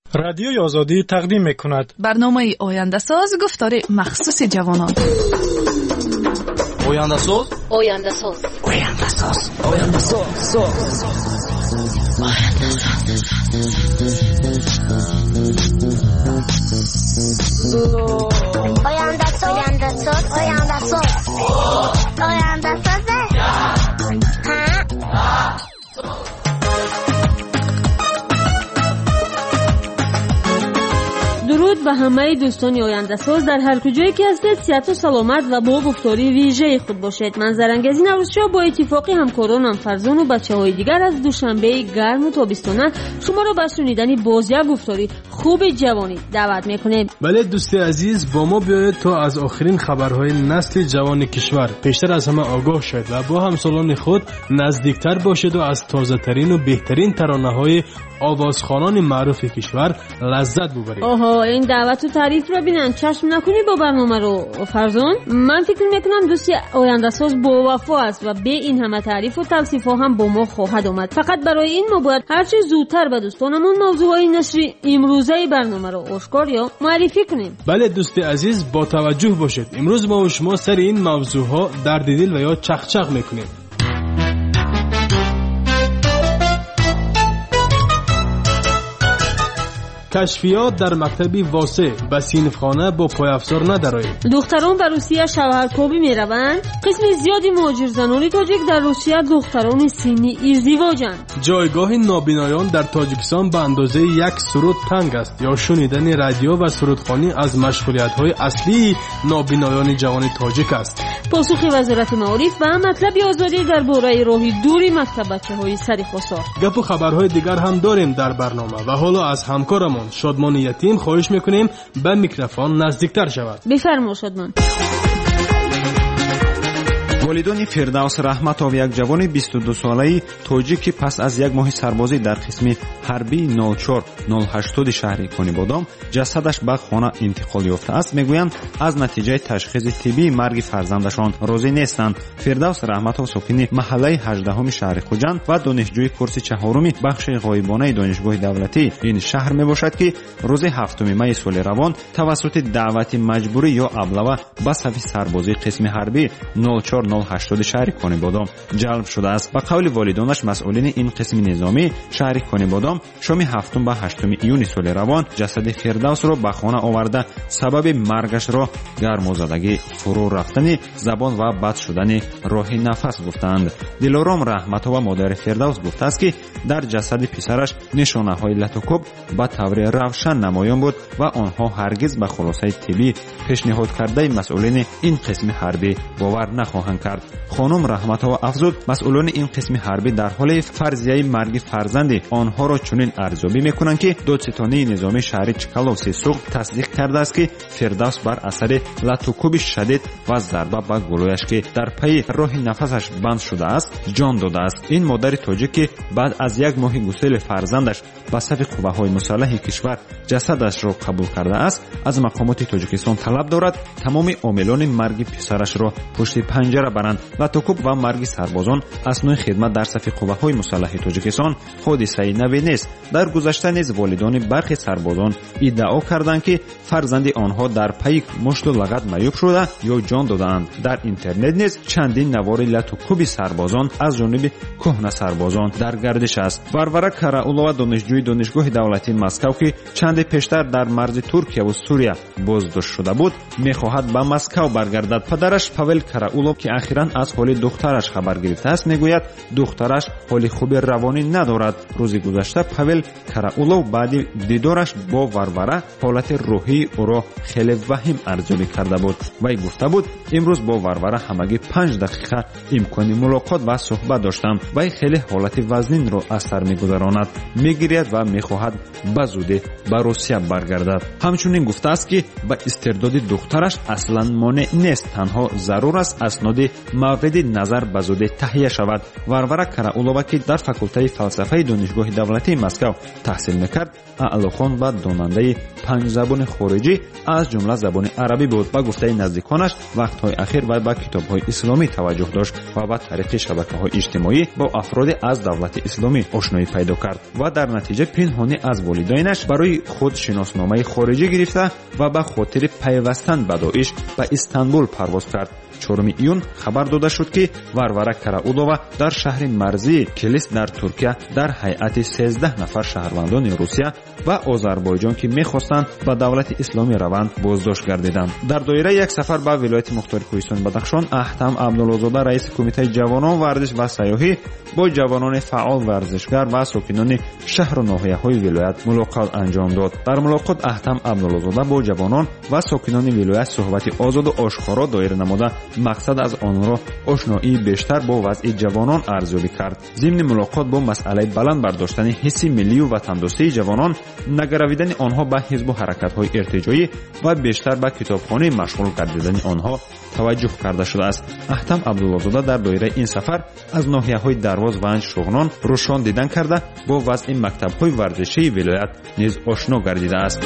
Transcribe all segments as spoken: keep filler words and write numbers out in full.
رادیوی آزادی تقدیم می‌کند برنامه آینده ساز گفتار مخصوص جوانان. آینده ساز آینده ساز آینده ساز آینده ساز آینده ساز آینده ساز آینده ساز آینده ساز درود به همه دوستان آینده ساز در هر کجایی که هستید. صحت و سلامت و با گفتاری ویژه خود باشید. من زرنگزی نوروزشاه با اتفاقی همکارانم فرزان و بچه‌های دیگر از دوشنبه گرم و تابستانه شما را به شنیدن باز یک گفتاری خوب جوانی دعوت میکنیم. بله دوستی عزیز، با ما بیایید تا از آخرین خبرهای نسل جوان کشور پیشتر از همه آگاه شد و با همسالان خود نزدیکتر باشید و از تازه ترین و بهترین ترانه‌های آوازخوانان معروف کشور لذت ببرید. آها، این دعوت و تعریف را بینن چشم نکنی با برنامه رو فرزان. من فکر میکنم دوستی آینده ساز با وفا است و به این همه تعریف و توصیف ها هم با ما خواهد آمد. فقط برای این ما باید هرچه زودتر به دوستانمون موضوعهای نشری امروزه برنامه رو آشکار یا معرفی کنیم. بله دوستی عزیز، با توجه باشید. امروز ما و شما سر این موضوع ها درد دل و یا چخچخ میکنیم. کشفیات در مکتبی واسه به صنفخانه با پای افزار ندارید. دختران به روسیه شوهرکابی میروند. قسم زیادی مهاجر زنان تاجیک در روسیه دختران سنی ازدواجند. جایگاه نابینایان در تاجیکستان به اندازه یک سرود تنگ است. یا شنیدن رادیو و سرودخوانی از مشغولیت‌های اصلی نابینایان جوان تاجیک است. پاسخ وزارت معارف به مطلب آزادی درباره راهی دوری مکتب بچه‌های سرخواسار. گپ و خبرهای دیگر هم داریم در برنامه و حالا از همکارمون شادمان یتیم خواهش میکنیم به میکروفون نزدیکتر شود. بفرما شادمان. والدان فردوس رحمتов یک جوان بیست و دو ساله‌ای تاجیکی پس از یک ماه سربازی در قسم حربی نود و چهار نود و هشت شهر کنیبادام جسدش به خانه انتقال یافته است. میگویند از نتیجه تشخیص طبی مرگ فرزندشان راضی نیستند. فردوس رحمتov ساکن محله هجدهم شهر خوجند و دانشجوی کورس چهارم بخش غایبانه دانشگاه دولتی این شهر میباشد که روز هفتم می سال روان توسط دعوت مجبوری یا ابلهه به صف سربازی قسم حربی نود و چهار نود و هشت شهر کنیبادام جلب شده است. به قول والدانش مسئولین این قسم نظامی شهر کنیبادام شام هفتم و هشتم ایون سال روان جسد فردوس را به خانه آورده سبب مرگش را گرمازدگی، فرو رفتن زبان و بد شدن راه نفس گفتند. دلارام رحمتov و مادر فردوس گفته است که در جسد پسرش نشانه های لطوکوب به طور روشن نمایان بود و آنها هرگز به خلاصه طبی پیشنهاد کرده مسئولین این قسم حربی باور نخواهند کرد. خانم رحمتov افزود مسئولان این قسم حربی در حال فرضیه مرگ فرزند آنها را چنین ارزیابی میکنند که دادستانی نظامی شهر چکالوف سیسوق تصدیق کرده است که فردوس بر اثر لطوکوب شدید و ضربه به گلویش که در پی راه نفسش بند شده است جان داده است. این مادر تاجیک که بعد از یک ماه گسیل فرزندش به صف قوه‌های مسلح کشور جسدش را قبول کرده است از مقامات تاجیکستان طلب دارد تمام عاملان مرگ پسرش را پشت پنجره برند. لطوکوب و مرگ سربازان اثنای خدمت در صف قوه‌های مسلح تاجیکستان حادثه نوی نیست. در گذشته نیز والدان برخی سربازان ادعا کردند که فرزند آنها در پی مشت و لغت معیوب شده یا جان دادند. در اینترنت نیز چندین نوار لطوکوب سربازان از جانب کهنه سربازان در گردش است. ورورا کراولова دانشجوی دانشگاه دولتی مسکو که چند پیشتر در مرز ترکیه و سوریه بازداشت شده بود میخواهد به مسکو برگردد. پدرش پاول کراولov که اخیراً از حال دخترش خبر گرفته است میگوید دخترش حال خوب روانی ندارد. روز گذشته پاول کراولov بعد دیدارش با ورورا حالت روحی او را خیلی وخیم ارزیابی کرده بود. وی گفته بود امروز با ورورا همگی پنج دقیقه امکان ملاقات و صحبت داشتم. وی خیلی حالت وزنین را از سر میگذراند، میگیرد و میخواهد به زودی به روسیه برگردد. همچنین گفته است که به استعداد دخترش اصلا مانع نیست، تنها ضرور است اسناد ки мавриди назар ба зудӣ таҳия шавад. варвара караулова ки дар факултаи фалсафаи донишгоҳи давлатии Москав таҳсил мекард, аълохон ба донандаи панҷ забони хориҷӣ аз ҷумла забони арабӣ буд. ба гуфтаи наздиконаш вақтҳои ахир вай ба китобҳои исломӣ таваҷҷӯҳ дошт ва ба тариқи шабакаҳои иҷтимоӣ бо афроди аз давлати исломӣ ошноӣ пайдо кард ва дар натиҷа пинҳонӣ аз волидайнаш барои худ шиносномаи хориҷӣ гирифта ва ба хотири пайвастан ба доиш ба Истанбул парвоз кард. чорум июн хабар дода шуд ки варвара караулова дар шаҳри марзии Килис дар Туркия дар ҳайати сездаҳ нафар шаҳрвандони Русия ва Озарбойҷон ки мехостанд ба давлати исломӣ раванд боздошт гардиданд. дар доираи як сафар ба вилояти мухтори Кӯҳистони Бадахшон Аҳтам Абдуллозода раиси кумитаи ҷавонон варзиш ва сайёҳӣ бо ҷавонони фаъол варзишгар ва сокинони шаҳру ноҳияҳои вилоят мулоқот анҷом дод. дар мулоқот Аҳтам Абдуллозода бо ҷавонон ва сокинони вилоят суҳбати озоду ошкоро доир намуда мақсад аз онро ошноии бештар бо вазъи ҷавонон арзёбӣ кард. зимни мулоқот бо масъалаи баланд бардоштани ҳисси миллию ватандӯстии ҷавонон, нагаравидани онҳо ба ҳизбу ҳаракатҳои иртиҷоӣ ва бештар ба китобхонии машғул гардидани онҳо таваҷҷӯҳ карда шудааст. Аҳтам Абдуллозода дар доираи ин сафар аз ноҳияҳои Дарвоз, Ванҷ, Шуғнон рӯшон дидан карда бо вазъи мактабҳои варзишии вилоят низ ошно гардидааст.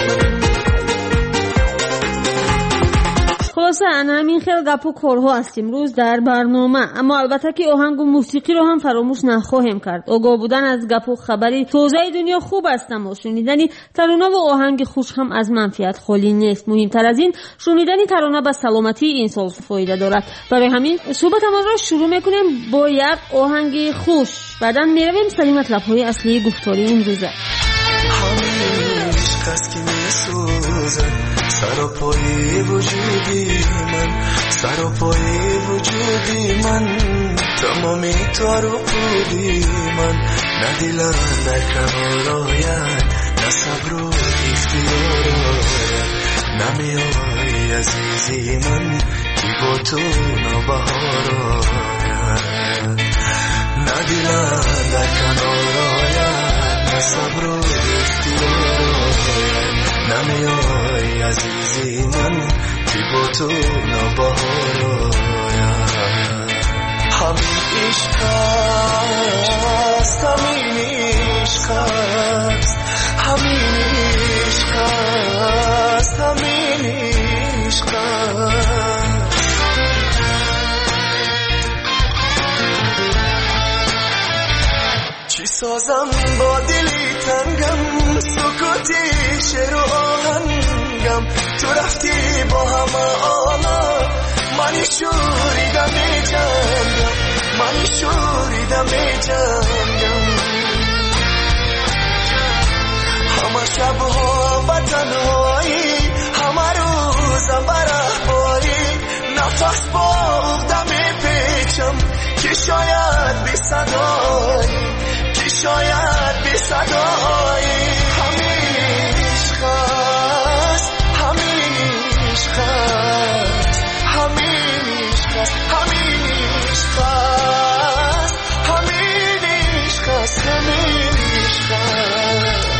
خلاصه همین خیلی گپ و کارها است امروز در برنامه، اما البته که آهنگ و موسیقی رو هم فراموش نخواهیم کرد. آگاه بودن از گپ و خبری تازه دنیا خوب است، اما شنیدن ترانه و آهنگ خوش هم از منفعت خالی نیست. مهمتر از این شنیدن ترانه به سلامتی انسان فایده دارد. برای همین صحبتمان را شروع میکنیم با یک آهنگ خوش، بعدا میرویم سری مطلب‌های اصلی گفتاری این روزه. سراپای وجودی من، سراپای وجودی من، تمامی تو رو بودی من، نه دلم در کنار آید، نه صبر و اختیار آید، نمیای عزیزی من که با تو نوبهار آید، نه دلم در کنار آید، نه صبر و اختیار آید، نمیای عزیزی من که با تو نوبهار آید. همین عشق است، همین عشق است، همین عشق است، همین عشق است. چی سازم با دلی تنگم، سکوتی شعر و آهنگم، تو رفتی با همه آنا، منی شوریدم می جنگم، منی شوریدم می جنگم. همه شبها به تنهایی، همه روزم به رهباری، نفس با عقده می پیچم که شاید بی صدایی، که شاید بی صدایی. همین عشق است، همین عشق است، همین عشق است، همین عشق است، همین عشق است، همین عشق است.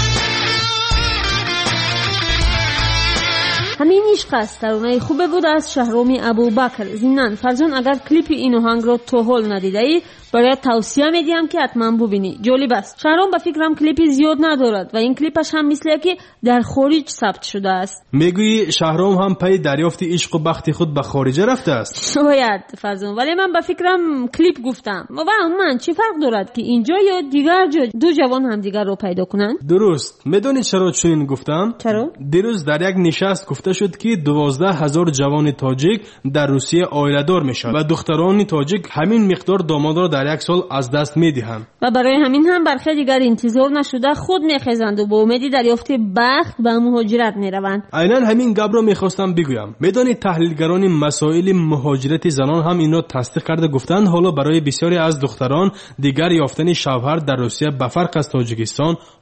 همین عشق است ترانه خوبه بود از شهرام ابوبکر. ضمناً فرزون اگر کلیپ این آهنگ رو تا حال ندیده ای برای توصیه میدیم که حتما ببینی، جالب است. شهرام به فکرم کلیپی زیاد ندارد و این کلیپش هم مثل که در خارج ثبت شده است. میگویی شهرام هم پی دریافت عشق و بخت خود به خارج رفته است؟ شاید فرزون، ولی من به فکرم کلیپ گفتم. و من چی فرق دارد که اینجا یا دیگر جا دو جوان هم دیگر رو پیدا کنند؟ درست. میدونید چرا چنین گفتم؟ چرا؟ دیروز در یک نشست گفته شد که دوازده هزار جوان تاجیک در روسیه عائله‌دار میشن و دختران تاجیک همین مقدار داماد را در یک سال از دست میدهند و برای همین هم برخی دیگر انتظار نشده خود میخیزند و با امید دریافت بخت به مهاجرت میروند. عیناً همین گپ را میخواستم بگویم. میدانید تحلیلگران مسائل مهاجرت زنان هم این را تصدیق کرده گفتند حالا برای بسیاری از دختران دیگر یافتن شوهر در روسیه به فرق از تاجیکستان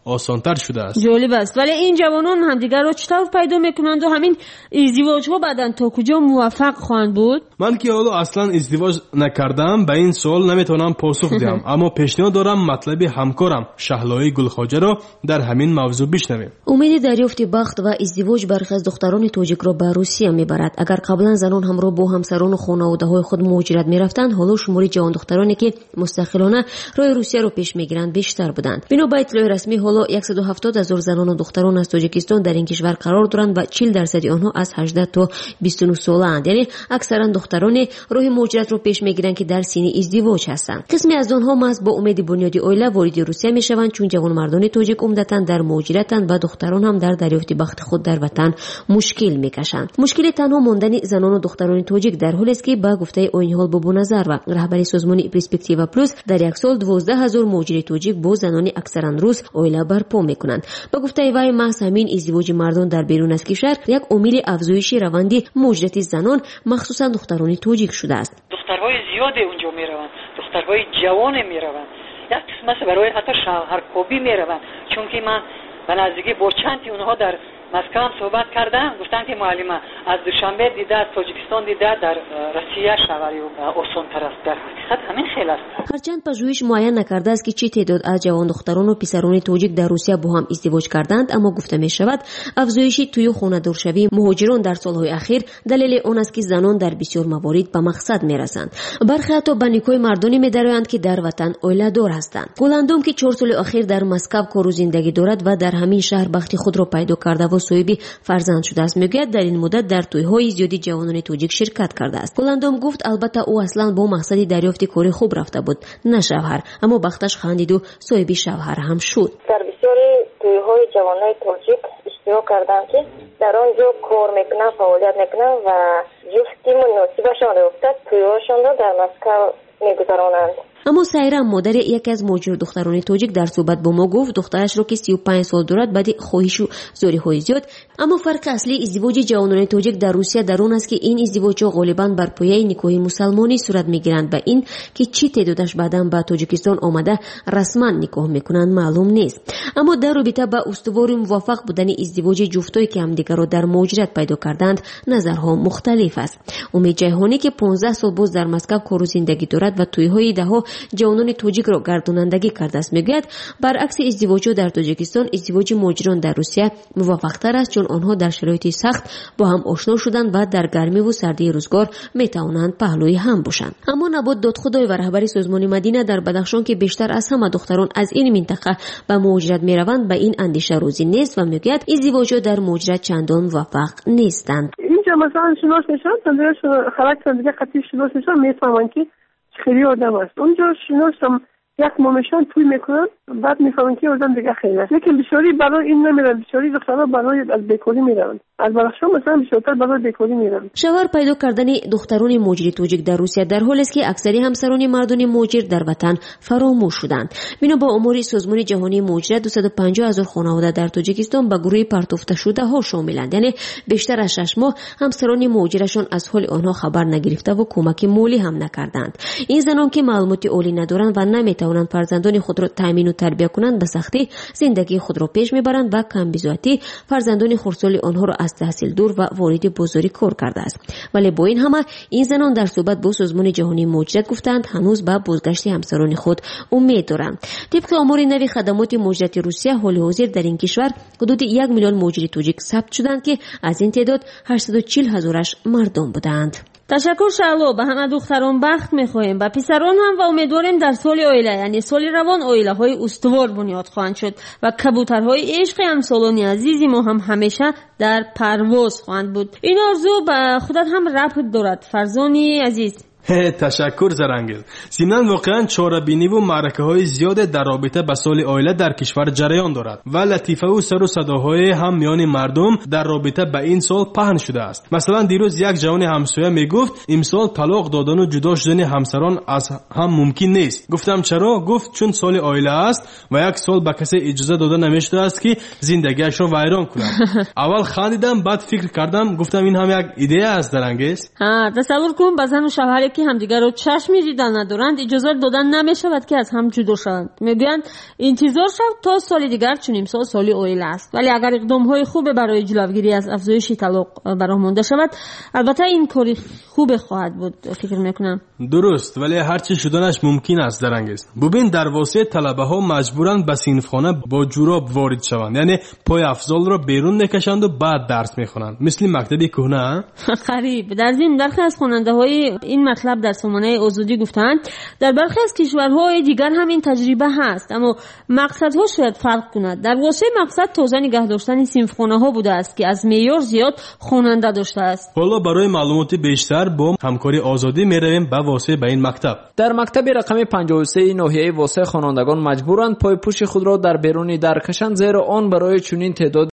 آسانتر شده است. جالب است. ولی این جوانان همدیگر را چطور پیدا میکنند و همین ازدواج ها بعداً تا کجا موفق خواهند بود؟ من که حالا اصلا ازدواج نکردم به این سوال نمیتونم پاسخ دهم، اما پیشنهاد دارم مطلب همکارم شهلای گلخواجه را در همین موضوع بشنویم. امید دریافت بخت و ازدواج برخی از دختران تاجیک را به روسیه میبرد. اگر قبلا زنان همراه با همسران و خانواده های خود مهاجرت میرفتند، حالا شمار جوان دخترانی که مستقلانه راه روسیه را پیش میگیرند بیشتر بودند. بنا به اطلاع رسمی حالا صد و هفتاد هزار زنان و دختران از تاجیکستان در این کشور قرار دارند و چهل درصد آنها از هجده تا بیست و نه ساله اند. یعنی اکثرا دختران راه مهاجرت را پیش میگیرند که در سن ازدواج هستند. قسمی از آنها محض با امید بنیاد عائله وارد روسیه میشوند، چون جوانمردان تاجیک عمدتاً در مهاجرتند و دختران هم در دریافت بخت خود در وطن مشکل میکشند. مشکل تنها ماندن زنان و دختران تاجیک در حالی است که با گفته آینهال بابو نظر و رهبر سازمان پرسپکتیو پلوس در یک سال دوازده هزار مهاجر تاجیک با زنان اکثرا روس عائله برپا میکنند. با گفته وی محض همین ازدواج مردان در بیرون از کشور یک عامل افزایش روند مهاجرت زنان مخصوصا دختران تاجیک شده است. دخترهای زیاد اونجا میروند، دخترهای جوان میروند، یک قسمت برای حتی شوهرکوبی میروند، چون که من به نزدیکی با چندی اونها در مسکو هم صحبت کردم، گفتن که معلمه از دوشنبه دیده از تاجیکستان دیده در روسیه شوهری آسان‌تر است. در حقیقت همین خیلی است. هرچند پژوهش معین نکرده است که چه تعداد از جوان دختران و پسران تاجیک در روسیه با هم ازدواج کردند، اما گفته می شود افزایش توی خانه دارشوی مهاجران در سالهای اخیر دلیل آن است که زنان در بسیار موارد به مقصد می رسند. برخی حتی به نیکای مردانی می درآیند که در وطن عائله دار هستند. گلندام که چهار سال اخیر در مسکو کار و زندگی دارد و در همین شهر بخت خود را پیدا کرده و صاحب فرزند شده است، میگوید در این مدت در توی‌های زیادی جوانان تاجیک شرکت کرده است. گلندام گفت البته او اصلا با مقصد دریافت کاری خوب رفته بود، نه شوهر، اما بختش خندید و صاحب شوهر هم شد. در بسیاری توی‌های جوانان تاجیک اشتراک کردم که در آنجا کار میکنن، فعالیت میکنن و جفتی مناسبشان افتاد توی‌هاشان را در مسکو میگذرانند. اما سایرام مادر یکی از مهاجر دختران تاجیک در صحبت با ما گفت دخترش را که سی و پنج سال دارد بعد خواهش و زاری‌های زیاد. اما فرق اصلی ازدواج جوانان تاجیک در روسیه در اون است که این ازدواج‌ها غالباً بر پایه نکاح مسلمانی صورت می‌گیرند و این که چی تعدادش بعداً به تاجیکستان آمده رسما نکاح می‌کنند معلوم نیست. اما در رابطه با استوار موفق بودن ازدواج جفتایی که همدیگر را در مهاجرت پیدا کردند نظرها مختلف است. امید جهانی که پانزده سال باز در مسکو کار و زندگی دارد و توی‌های ده‌ها جوانان تاجیک را گردانندگی کرده است، میگوید برعکس ازدواج در تاجیکستان ازدواج مهاجران در روسیه موفق‌تر است، چون آنها در شرایط سخت با هم آشنا شدند و در گرمی و سردی روزگار میتوانند پهلوی هم باشند. اما نبات دادخدای و رهبر سازمان مدینه در بدخشان که بیشتر از همه دختران از این منطقه به مهاجرت میروند به این اندیشه روزی نیست و میگوید ازدواج در مهاجرت چندان موفق نیستند. اینجا مثلا شناس میشن، تندرش خلاق دیگه قطعی شناس میشن، میفهمن که خیلی آدم است. اونجا شناسم یک مامشان توی میکنن، بعد میفهمن که آدم دیگه خیلی است. لیکن بسیاری برای این نمیرن، بسیاری دخترها برای از بیکاری میرن. از بدخشان مثلا بیشتر برای بیکاری میرن. شوهر پیدا کردن دختران مهاجر تاجیک در روسیه در حالی است که اکثری همسران مردان مهاجر در وطن فراموش شدند. بنا با آمار سازمان جهانی مهاجرت دویست و پنجاه هزار خانواده در تاجیکستان به گروه پرتافته شده ها شاملند، یعنی بیشتر از شش ماه همسران مهاجرشان از حال آنها خبر نگرفته و کمک مالی هم نکردند. این زنان که معلومات عالی ندارند و نمیتوانند فرزندان خود را تامین و تربیت کنند به سختی زندگی خود را پیش میبرند و کم بی‌ذاتی فرزندان خردسال آنها را از تحصیل دور و وارد بازاری کار کرده است. ولی با این همه این زنان در صحبت با سازمان جهانی مهاجرت گفتند هنوز به بازگشت همسران خود امید دارند. طبق آمار نوی خدمات مهاجرت روسیه حال حاضر در این کشور حدود یک میلیون مهاجر تاجیک ثبت شدند که از این تعداد هشتصد و چهل هزارش مردم بودند. تشکر شعلو. به همه دختران بخت میخواهیم و پسران هم و امیدواریم در سال عائله یعنی سال روان عائله های استوار بنیاد خواهند شد و کبوترهای عشق همسالان عزیزی ما هم همیشه در پرواز خواهند بود. این آرزو به خودت هم ربط دارد فرزانی عزیز. تشکر زرنگیز. ضمناً واقعا چاره‌بینی و معرکه‌های زیاد در رابطه با سال عائله در کشور جریان دارد و لطیفه و سر و صداهای هم میان مردم در رابطه با این سال پهن شده است. مثلا دیروز یک جوان همسایه میگفت امسال طلاق دادن و جدا شدن همسران از هم ممکن نیست. گفتم چرا؟ گفت چون سال عائله است و یک سال به کسی اجازه داده نمیشده است که زندگیش را ویران کند. اول خندیدم، بعد فکر کردم، گفتم این هم یک ایده است زرنگیز. ها تصور کن بزن و شوهر که همدیگر رو چشمی دیدن ندارند اجازه دادن نمی شود که از هم جدا شوند. میگویند انتظار شود تا سال دیگر چنین سال سالی اویل است، ولی اگر اقدام های خوب برای جلوگیری از افزایش طلاق براه مانده شود البته این کاری خوب خواهد بود فکر میکنم. درست، ولی هر چی شدنش ممکن است درنگست. ببین در واسه طلبه ها مجبورند به صنفخانه با جوراب وارد شوند، یعنی پای افضل را بیرون میکشند و بعد درس میخوانند، مثل مکتبی کهنه. خریب. در ضمن برخی از خواننده های این مطلب در سامانه آزادی گفتند در برخی از کشورهای دیگر هم این تجربه هست، اما مقصدها شاید فرق کند. در واسه مقصد تازه نگه داشتن صنفخانه ها بوده است که از معیار زیاد خواننده داشته است. حالا برای معلومات بیشتر با همکاری آزادی میرویم به واسه به این مکتب. در مکتب رقم پنجاه و سه ناحیه واسه خوانندگان مجبورند پای پوش خود را در بیرون در کشند، زیرا آن برای چنین تعداد